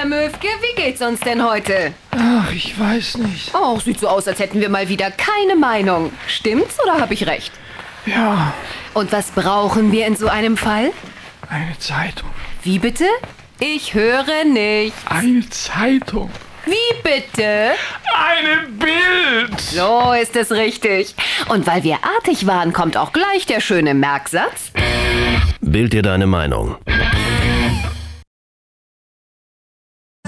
Herr Möfke, wie geht's uns denn heute? Ach, ich weiß nicht. Oh, sieht so aus, als hätten wir mal wieder keine Meinung. Stimmt's oder habe ich recht? Ja, Und was brauchen wir in so einem Fall? eine Zeitung. Wie bitte? Ich höre nicht. Eine Zeitung. Wie bitte? Ein Bild. So ist es richtig. Und weil wir artig waren, kommt auch gleich der schöne Merksatz. Bild dir deine Meinung.